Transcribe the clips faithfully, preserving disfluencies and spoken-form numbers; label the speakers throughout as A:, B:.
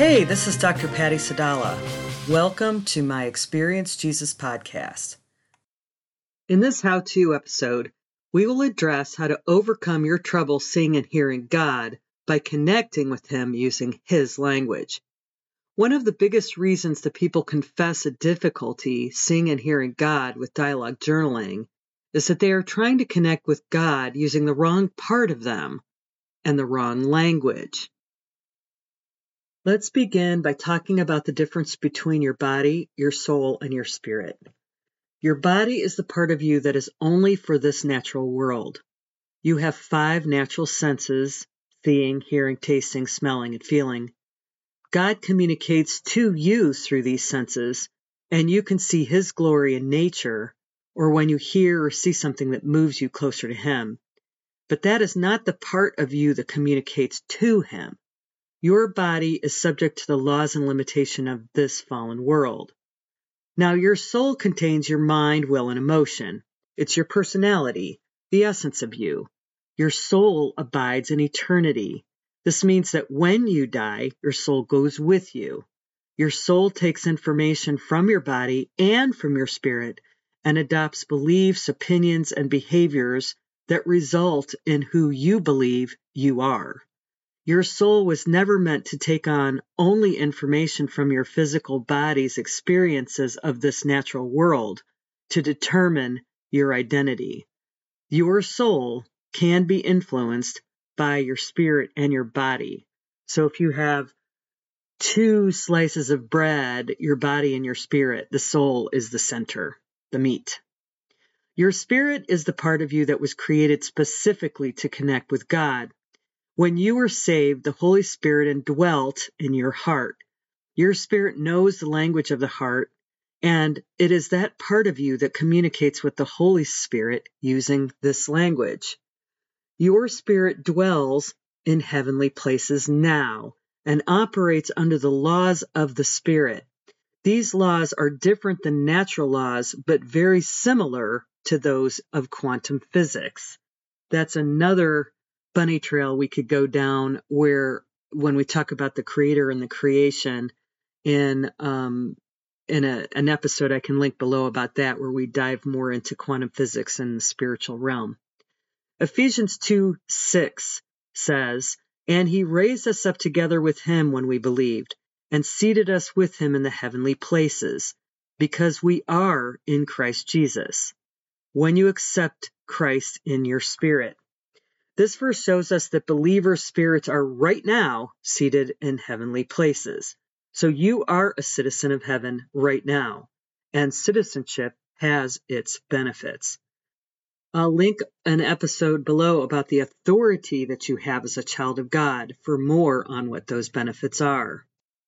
A: Hey, this is Doctor Patty Sadala. Welcome to my Experience Jesus podcast. In this how-to episode, we will address how to overcome your trouble seeing and hearing God by connecting with Him using His language. One of the biggest reasons that people confess a difficulty seeing and hearing God with dialogue journaling is that they are trying to connect with God using the wrong part of them and the wrong language. Let's begin by talking about the difference between your body, your soul, and your spirit. Your body is the part of you that is only for this natural world. You have five natural senses: seeing, hearing, tasting, smelling, and feeling. God communicates to you through these senses, and you can see His glory in nature, or when you hear or see something that moves you closer to Him. But that is not the part of you that communicates to Him. Your body is subject to the laws and limitation of this fallen world. Now, your soul contains your mind, will, and emotion. It's your personality, the essence of you. Your soul abides in eternity. This means that when you die, your soul goes with you. Your soul takes information from your body and from your spirit and adopts beliefs, opinions, and behaviors that result in who you believe you are. Your soul was never meant to take on only information from your physical body's experiences of this natural world to determine your identity. Your soul can be influenced by your spirit and your body. So if you have two slices of bread, your body and your spirit, the soul is the center, the meat. Your spirit is the part of you that was created specifically to connect with God. When you were saved, the Holy Spirit indwelt in your heart. Your spirit knows the language of the heart, and it is that part of you that communicates with the Holy Spirit using this language. Your spirit dwells in heavenly places now and operates under the laws of the Spirit. These laws are different than natural laws, but very similar to those of quantum physics. That's another bunny trail we could go down, where when we talk about the creator and the creation in um, in a, an episode I can link below about that, where we dive more into quantum physics and the spiritual realm. Ephesians two six says, "And He raised us up together with Him when we believed, and seated us with Him in the heavenly places, because we are in Christ Jesus." When you accept Christ in your spirit. This verse shows us that believers' spirits are right now seated in heavenly places. So you are a citizen of heaven right now, and citizenship has its benefits. I'll link an episode below about the authority that you have as a child of God for more on what those benefits are.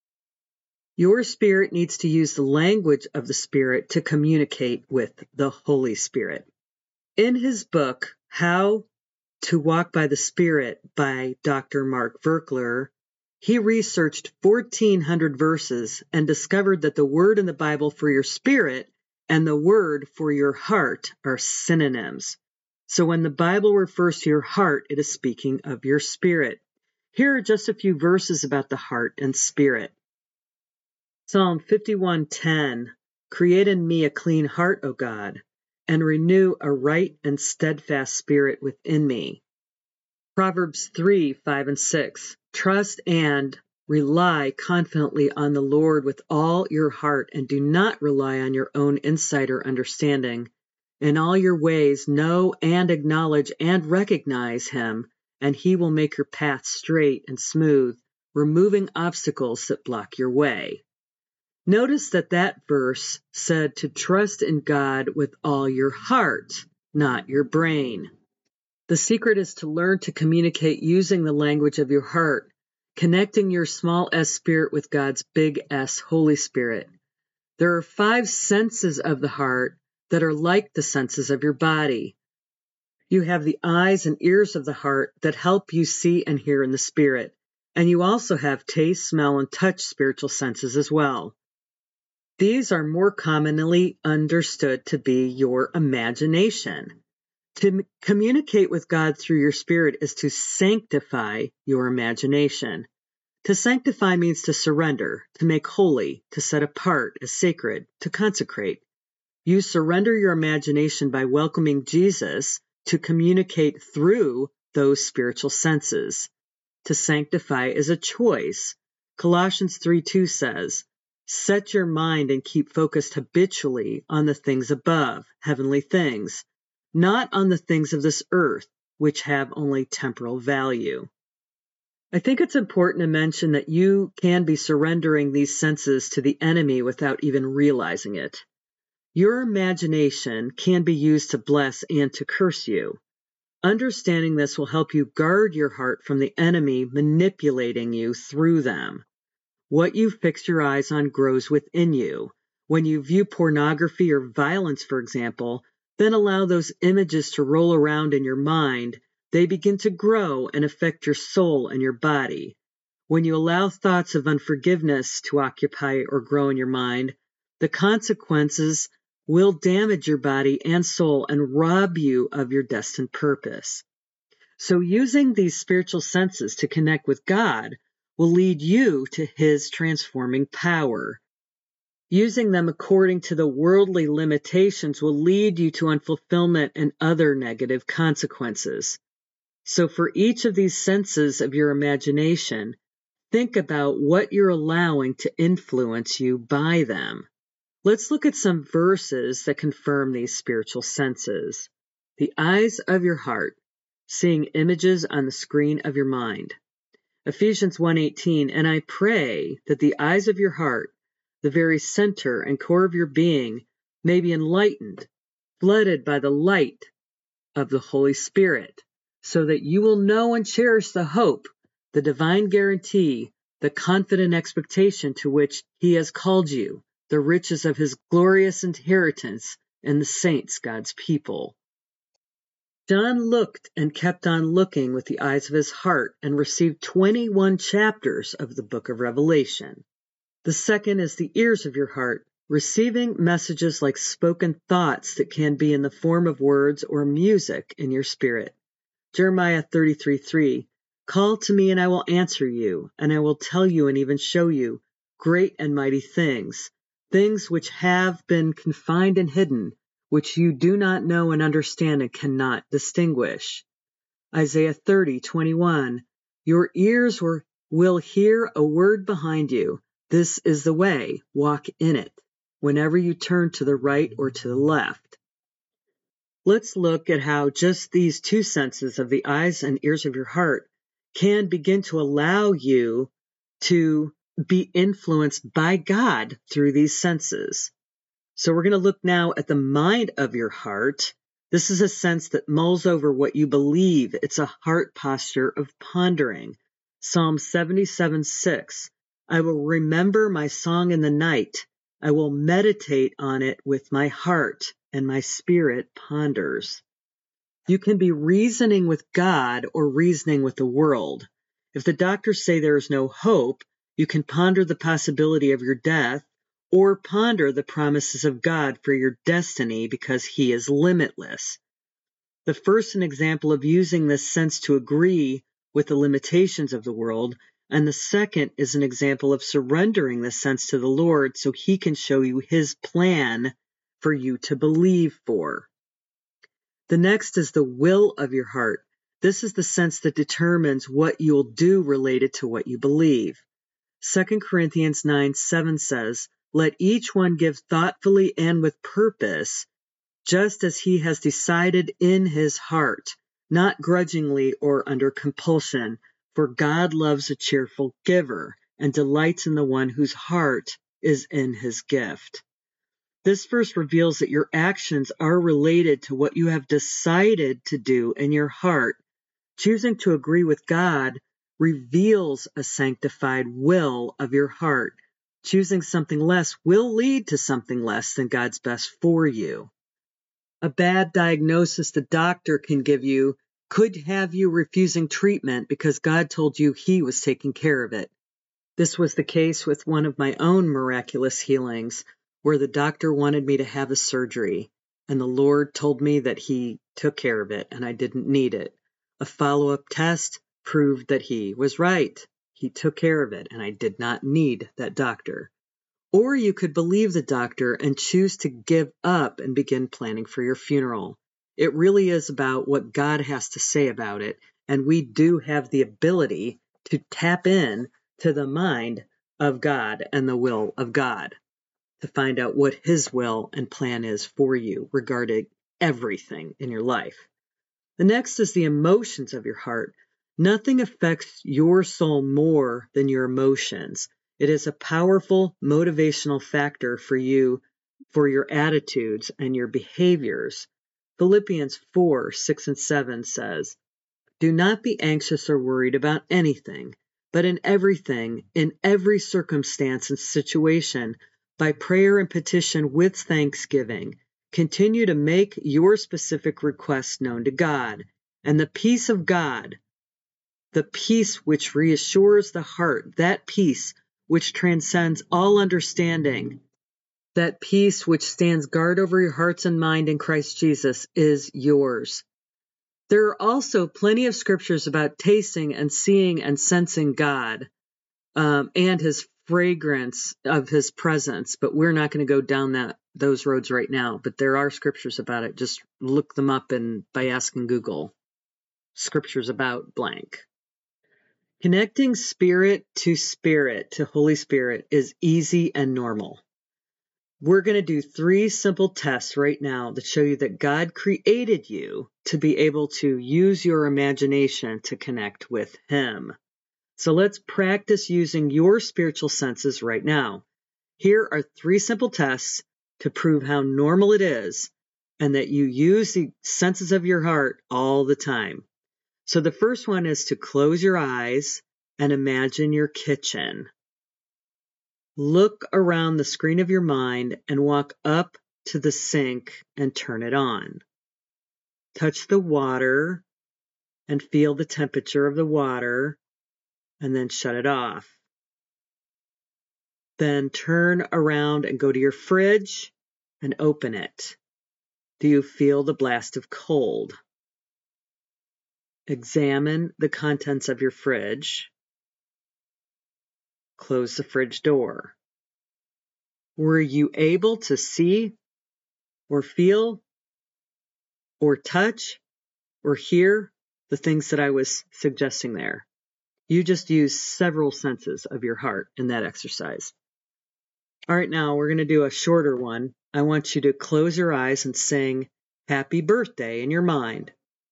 A: Your spirit needs to use the language of the Spirit to communicate with the Holy Spirit. In his book, How to Walk by the Spirit by Doctor Mark Virkler, he researched fourteen hundred verses and discovered that the word in the Bible for your spirit and the word for your heart are synonyms. So when the Bible refers to your heart, it is speaking of your spirit. Here are just a few verses about the heart and spirit. Psalm fifty-one ten, "Create in me a clean heart, O God, and renew a right and steadfast spirit within me." Proverbs three five and six, "Trust and rely confidently on the Lord with all your heart, and do not rely on your own insight or understanding. In all your ways know and acknowledge and recognize Him, and He will make your path straight and smooth, removing obstacles that block your way." Notice that that verse said to trust in God with all your heart, not your brain. The secret is to learn to communicate using the language of your heart, connecting your small s spirit with God's big S Holy Spirit. There are five senses of the heart that are like the senses of your body. You have the eyes and ears of the heart that help you see and hear in the spirit, and you also have taste, smell, and touch spiritual senses as well. These are more commonly understood to be your imagination. To communicate with God through your spirit is to sanctify your imagination. To sanctify means to surrender, to make holy, to set apart as sacred, to consecrate. You surrender your imagination by welcoming Jesus to communicate through those spiritual senses. To sanctify is a choice. Colossians three two says, "Set your mind and keep focused habitually on the things above, heavenly things, not on the things of this earth, which have only temporal value." I think it's important to mention that you can be surrendering these senses to the enemy without even realizing it. Your imagination can be used to bless and to curse you. Understanding this will help you guard your heart from the enemy manipulating you through them. What you fix your eyes on grows within you. When you view pornography or violence, for example, then allow those images to roll around in your mind, they begin to grow and affect your soul and your body. When you allow thoughts of unforgiveness to occupy or grow in your mind, the consequences will damage your body and soul and rob you of your destined purpose. So using these spiritual senses to connect with God will lead you to His transforming power. Using them according to the worldly limitations will lead you to unfulfillment and other negative consequences. So for each of these senses of your imagination, think about what you're allowing to influence you by them. Let's look at some verses that confirm these spiritual senses. The eyes of your heart, seeing images on the screen of your mind. Ephesians one eighteen, "And I pray that the eyes of your heart, the very center and core of your being, may be enlightened, flooded by the light of the Holy Spirit, so that you will know and cherish the hope, the divine guarantee, the confident expectation to which He has called you, the riches of His glorious inheritance in the saints, God's people." John looked and kept on looking with the eyes of his heart and received twenty-one chapters of the book of Revelation. The second is the ears of your heart, receiving messages like spoken thoughts that can be in the form of words or music in your spirit. Jeremiah thirty-three three, "Call to me and I will answer you, and I will tell you and even show you great and mighty things, things which have been confined and hidden, which you do not know and understand and cannot distinguish." Isaiah thirty twenty-one, "Your ears were, will hear a word behind you. This is the way, walk in it, whenever you turn to the right or to the left." Let's look at how just these two senses of the eyes and ears of your heart can begin to allow you to be influenced by God through these senses. So we're going to look now at the mind of your heart. This is a sense that mulls over what you believe. It's a heart posture of pondering. Psalm seventy-seven six, "I will remember my song in the night. I will meditate on it with my heart, and my spirit ponders." You can be reasoning with God or reasoning with the world. If the doctors say there is no hope, you can ponder the possibility of your death or ponder the promises of God for your destiny because He is limitless. The first an example of using this sense to agree with the limitations of the world, and the second is an example of surrendering this sense to the Lord so He can show you His plan for you to believe for. The next is the will of your heart. This is the sense that determines what you'll do related to what you believe. Second Corinthians nine seven says, "Let each one give thoughtfully and with purpose, just as he has decided in his heart, not grudgingly or under compulsion, for God loves a cheerful giver and delights in the one whose heart is in his gift." This verse reveals that your actions are related to what you have decided to do in your heart. Choosing to agree with God reveals a sanctified will of your heart. Choosing something less will lead to something less than God's best for you. A bad diagnosis the doctor can give you could have you refusing treatment because God told you He was taking care of it. This was the case with one of my own miraculous healings, where the doctor wanted me to have a surgery, and the Lord told me that He took care of it and I didn't need it. A follow-up test proved that He was right. He took care of it, and I did not need that doctor. Or you could believe the doctor and choose to give up and begin planning for your funeral. It really is about what God has to say about it, and we do have the ability to tap in to the mind of God and the will of God to find out what His will and plan is for you regarding everything in your life. The next is the emotions of your heart. Nothing affects your soul more than your emotions. It is a powerful motivational factor for you, for your attitudes and your behaviors. Philippians four, six and seven says, "Do not be anxious or worried about anything, but in everything, in every circumstance and situation, by prayer and petition with thanksgiving, continue to make your specific requests known to God, and the peace of God, the peace which reassures the heart, that peace which transcends all understanding, that peace which stands guard over your hearts and mind in Christ Jesus is yours." There are also plenty of scriptures about tasting and seeing and sensing God um, and His fragrance of His presence, but we're not going to go down that those roads right now. But there are scriptures about it. Just look them up and by asking Google, scriptures about blank. Connecting spirit to spirit, to Holy Spirit, is easy and normal. We're going to do three simple tests right now that show you that God created you to be able to use your imagination to connect with Him. So let's practice using your spiritual senses right now. Here are three simple tests to prove how normal it is and that you use the senses of your heart all the time. So the first one is to close your eyes and imagine your kitchen. Look around the screen of your mind and walk up to the sink and turn it on. Touch the water and feel the temperature of the water and then shut it off. Then turn around and go to your fridge and open it. Do you feel the blast of cold? Examine the contents of your fridge. Close the fridge door. Were you able to see or feel or touch or hear the things that I was suggesting there? You just use several senses of your heart in that exercise. All right, now we're going to do a shorter one. I want you to close your eyes and sing "Happy Birthday" in your mind.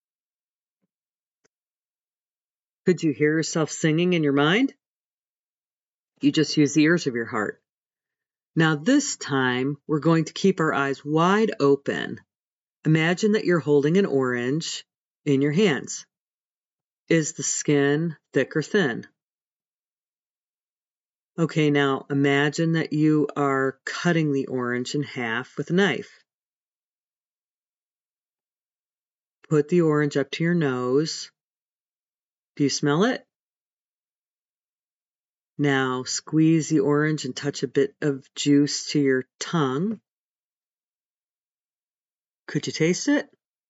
A: Could you hear yourself singing in your mind? You just use the ears of your heart. Now this time, we're going to keep our eyes wide open. Imagine that you're holding an orange in your hands. Is the skin thick or thin? Okay, now imagine that you are cutting the orange in half with a knife. Put the orange up to your nose. Do you smell it? Now squeeze the orange and touch a bit of juice to your tongue. Could you taste it?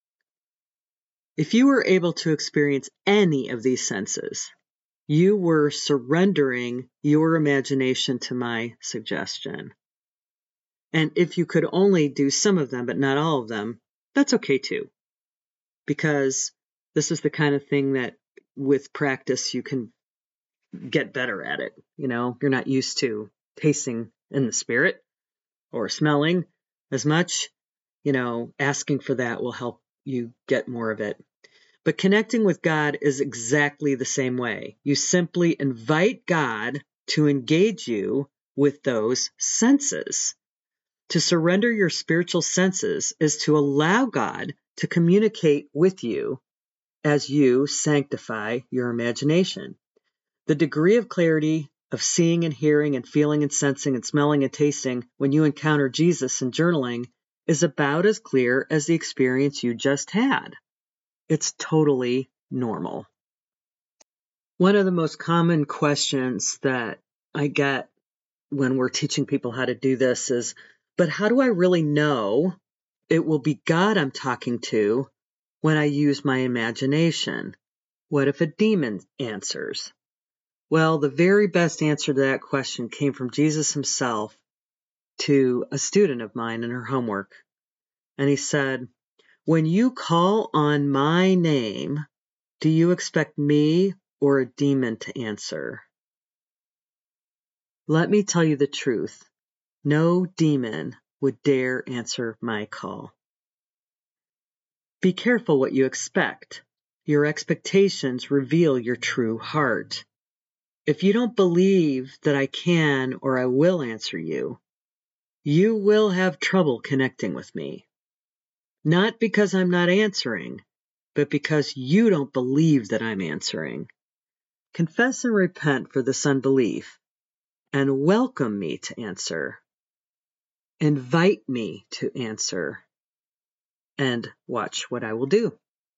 A: If you were able to experience any of these senses, you were surrendering your imagination to my suggestion. And if you could only do some of them, but not all of them, that's okay too. Because this is the kind of thing that with practice you can get better at it. You know, you're not used to tasting in the spirit or smelling as much. You know, asking for that will help you get more of it. But connecting with God is exactly the same way. You simply invite God to engage you with those senses. To surrender your spiritual senses is to allow God to communicate with you as you sanctify your imagination. The degree of clarity of seeing and hearing and feeling and sensing and smelling and tasting when you encounter Jesus in journaling is about as clear as the experience you just had. It's totally normal. One of the most common questions that I get when we're teaching people how to do this is, but how do I really know it will be God I'm talking to when I use my imagination? What if a demon answers? Well, the very best answer to that question came from Jesus himself to a student of mine in her homework. And he said, "When you call on my name, do you expect me or a demon to answer?" Let me tell you the truth. No demon would dare answer my call. Be careful what you expect. Your expectations reveal your true heart. If you don't believe that I can or I will answer you, you will have trouble connecting with me. Not because I'm not answering, but because you don't believe that I'm answering. Confess and repent for this unbelief, and welcome me to answer. Invite me to answer, and watch what I will do.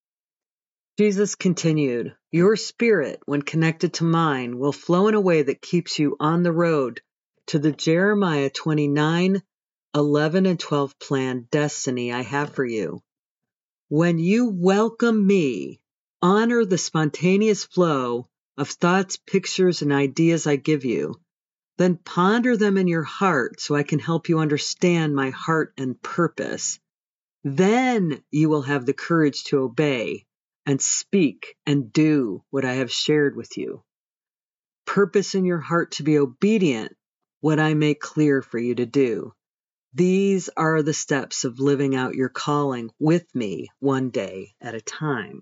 A: Jesus continued, "Your spirit, when connected to mine, will flow in a way that keeps you on the road to the Jeremiah twenty-nine, eleven, and twelve planned destiny I have for you. When you welcome me, honor the spontaneous flow of thoughts, pictures, and ideas I give you, then ponder them in your heart so I can help you understand my heart and purpose. Then you will have the courage to obey and speak and do what I have shared with you. Purpose in your heart to be obedient what I make clear for you to do. These are the steps of living out your calling with me one day at a time."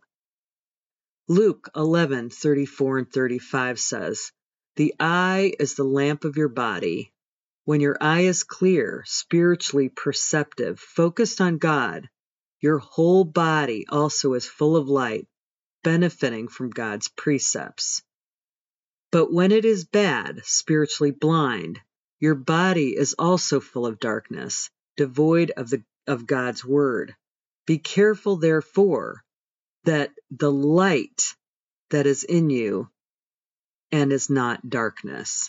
A: Luke eleven, thirty-four and thirty-five says, "The eye is the lamp of your body. When your eye is clear, spiritually perceptive, focused on God, your whole body also is full of light, benefiting from God's precepts. But when it is bad, spiritually blind, your body is also full of darkness, devoid of the of God's word. Be careful, therefore, that the light that is in you and is not darkness."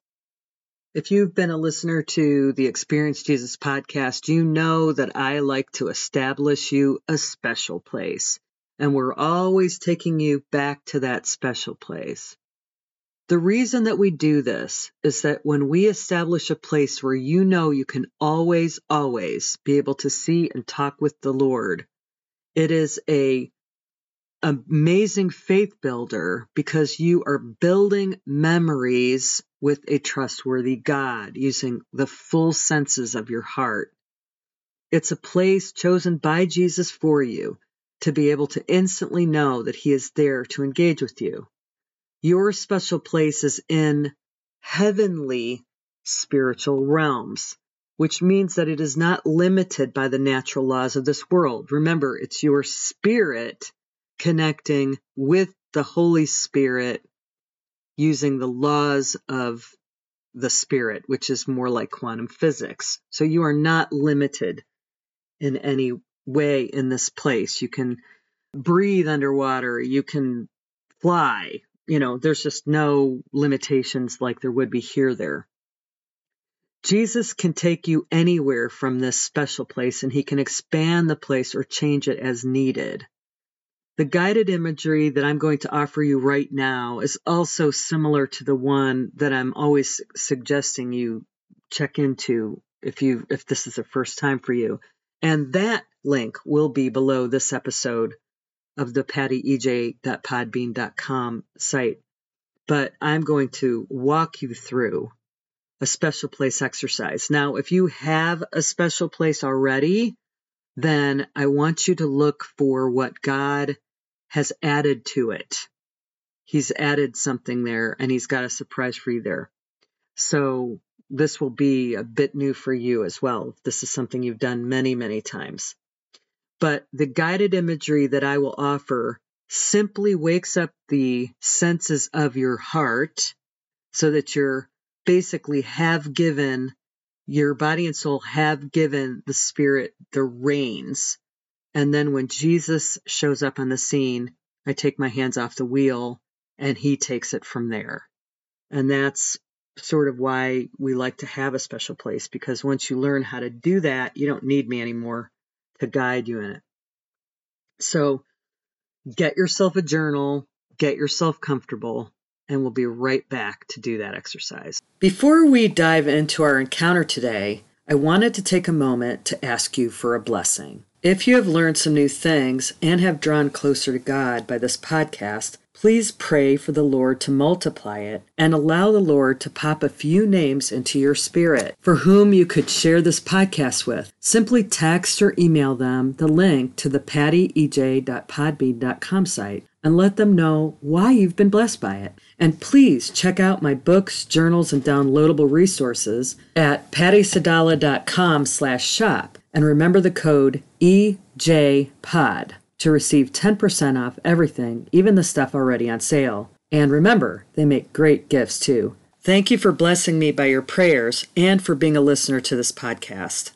A: If you've been a listener to the Experience Jesus podcast, you know that I like to establish you a special place, and we're always taking you back to that special place. The reason that we do this is that when we establish a place where you know you can always, always be able to see and talk with the Lord, it is a amazing faith builder because you are building memories with a trustworthy God using the full senses of your heart. It's a place chosen by Jesus for you to be able to instantly know that he is there to engage with you. Your special place is in heavenly spiritual realms, which means that it is not limited by the natural laws of this world. Remember, it's your spirit connecting with the Holy Spirit using the laws of the Spirit, which is more like quantum physics. So you are not limited in any way in this place. You can breathe underwater. You can fly. You know, there's just no limitations like there would be here there. Jesus can take you anywhere from this special place, and he can expand the place or change it as needed. The guided imagery that I'm going to offer you right now is also similar to the one that I'm always suggesting you check into if you if this is the first time for you. And that link will be below this episode of the patty e j dot podbean dot com site. But I'm going to walk you through a special place exercise. Now, if you have a special place already, then I want you to look for what God has added to it. He's added something there, and he's got a surprise for you there. So this will be a bit new for you as well. This is something you've done many, many times. But the guided imagery that I will offer simply wakes up the senses of your heart so that you're basically have given, your body and soul have given the Spirit the reins. And then when Jesus shows up on the scene, I take my hands off the wheel and he takes it from there. And that's sort of why we like to have a special place, because once you learn how to do that, you don't need me anymore to guide you in it. So get yourself a journal, get yourself comfortable, and we'll be right back to do that exercise. Before we dive into our encounter today, I wanted to take a moment to ask you for a blessing. If you have learned some new things and have drawn closer to God by this podcast, please pray for the Lord to multiply it and allow the Lord to pop a few names into your spirit for whom you could share this podcast with. Simply text or email them the link to the patty e j dot podbean dot com site and let them know why you've been blessed by it. And please check out my books, journals, and downloadable resources at patty sadala dot com slash shop. And remember the code E J Pod to receive ten percent off everything, even the stuff already on sale. And remember, they make great gifts too. Thank you for blessing me by your prayers and for being a listener to this podcast.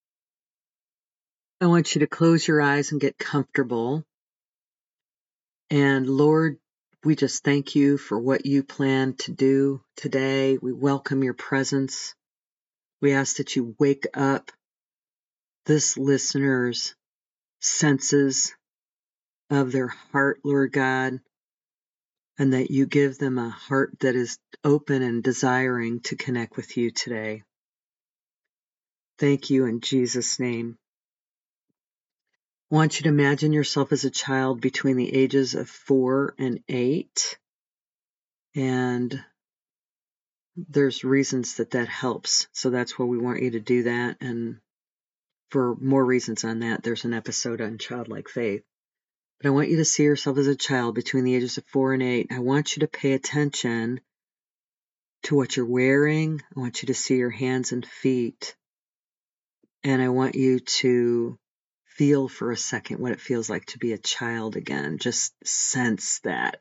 A: I want you to close your eyes and get comfortable. And Lord, we just thank you for what you plan to do today. We welcome your presence. We ask that you wake up this listener's senses of their heart, Lord God, and that you give them a heart that is open and desiring to connect with you today. Thank you in Jesus' name. I want you to imagine yourself as a child between the ages of four and eight, and there's reasons that that helps, so that's why we want you to do that, and for more reasons on that, there's an episode on childlike faith. But I want you to see yourself as a child between the ages of four and eight. I want you to pay attention to what you're wearing. I want you to see your hands and feet. And I want you to feel for a second what it feels like to be a child again. Just sense that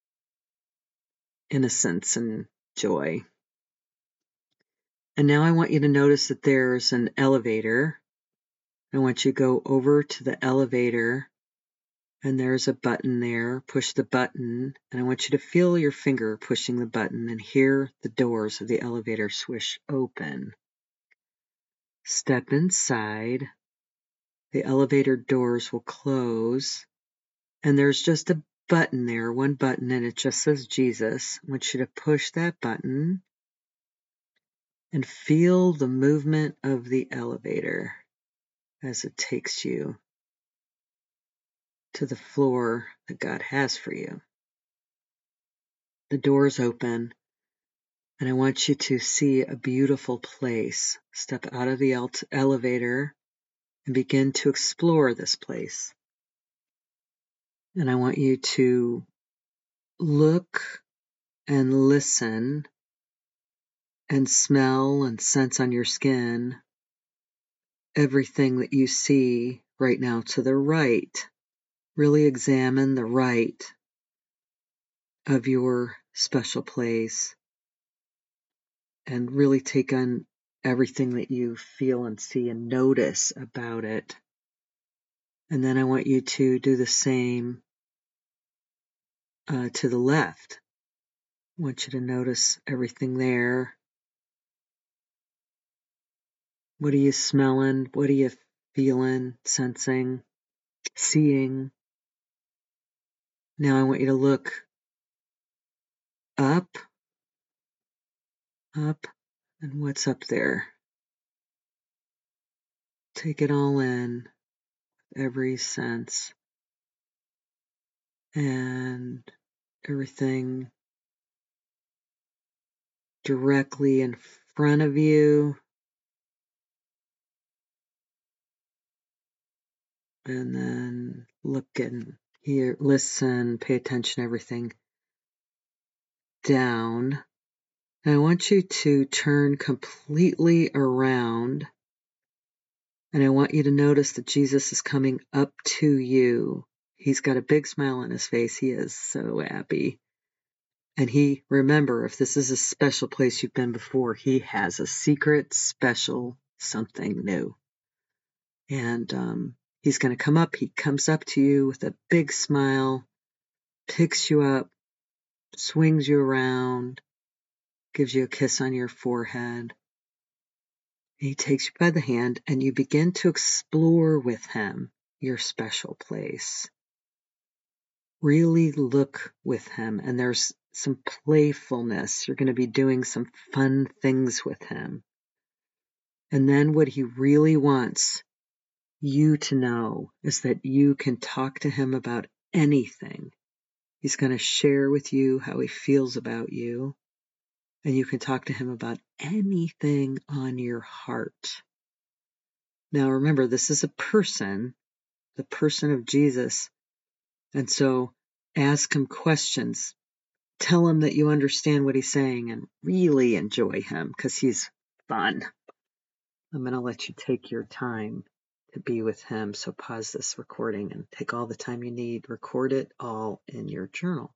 A: innocence and joy. And now I want you to notice that there's an elevator. I want you to go over to the elevator, and there's a button there. Push the button, and I want you to feel your finger pushing the button and hear the doors of the elevator swish open. Step inside. The elevator doors will close, and there's just a button there, one button, and it just says Jesus. I want you to push that button and feel the movement of the elevator as it takes you to the floor that God has for you. The doors open, and I want you to see a beautiful place. Step out of the ele- elevator and begin to explore this place. And I want you to look and listen and smell and sense on your skin everything that you see right now to the right. Really examine the right of your special place and really take on everything that you feel and see and notice about it. And then I want you to do the same uh, to the left. I want you to notice everything there. What are you smelling? What are you feeling, sensing, seeing? Now I want you to look up, up, and what's up there? Take it all in, every sense, and everything directly in front of you. And then look and hear, listen, pay attention to everything down. And I want you to turn completely around. And I want you to notice that Jesus is coming up to you. He's got a big smile on his face. He is so happy. And he, remember, if this is a special place you've been before, he has a secret, special something new. And um, he's going to come up. He comes up to you with a big smile, picks you up, swings you around, gives you a kiss on your forehead. He takes you by the hand, and you begin to explore with him your special place. Really look with him, and there's some playfulness. You're going to be doing some fun things with him. And then what he really wants you to know is that you can talk to him about anything. He's going to share with you how he feels about you. And you can talk to him about anything on your heart. Now remember, this is a person, the person of Jesus. And so ask him questions. Tell him that you understand what he's saying and really enjoy him because he's fun. I'm going to let you take your time to be with him. So pause this recording and take all the time you need. Record it all in your journal.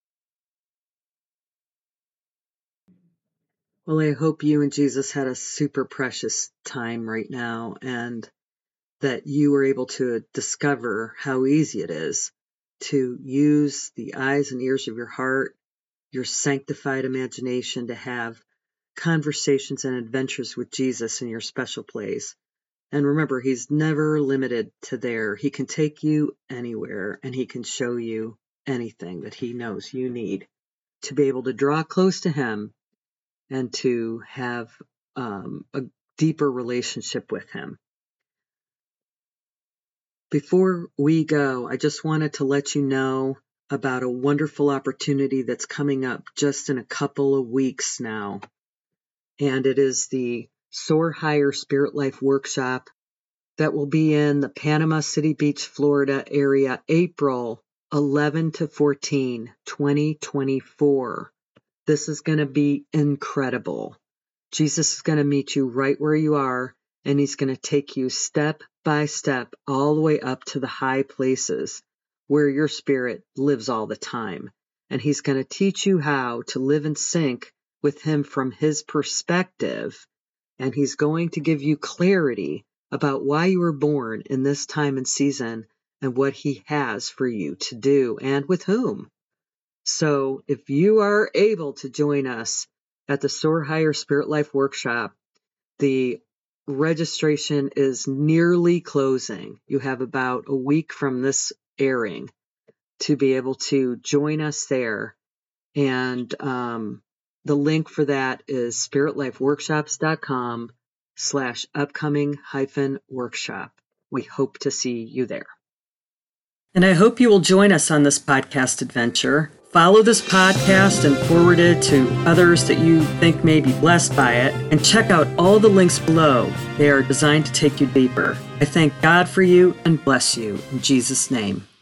A: Well, I hope you and Jesus had a super precious time right now and that you were able to discover how easy it is to use the eyes and ears of your heart, your sanctified imagination, to have conversations and adventures with Jesus in your special place. And remember, he's never limited to there. He can take you anywhere and he can show you anything that he knows you need to be able to draw close to him and to have um, a deeper relationship with him. Before we go, I just wanted to let you know about a wonderful opportunity that's coming up just in a couple of weeks now. And it is the Soar Higher Spirit Life Workshop that will be in the Panama City Beach, Florida area, April eleventh to fourteenth, twenty twenty-four. This is going to be incredible. Jesus is going to meet you right where you are, and he's going to take you step by step all the way up to the high places where your spirit lives all the time. And he's going to teach you how to live in sync with him from his perspective. And he's going to give you clarity about why you were born in this time and season and what he has for you to do and with whom. So if you are able to join us at the Soar Higher Spirit Life Workshop, the registration is nearly closing. You have about a week from this airing to be able to join us there. And um, the link for that is spiritlifeworkshops.com slash upcoming hyphen workshop. We hope to see you there. And I hope you will join us on this podcast adventure. Follow this podcast and forward it to others that you think may be blessed by it. And check out all the links below. They are designed to take you deeper. I thank God for you and bless you in Jesus' name.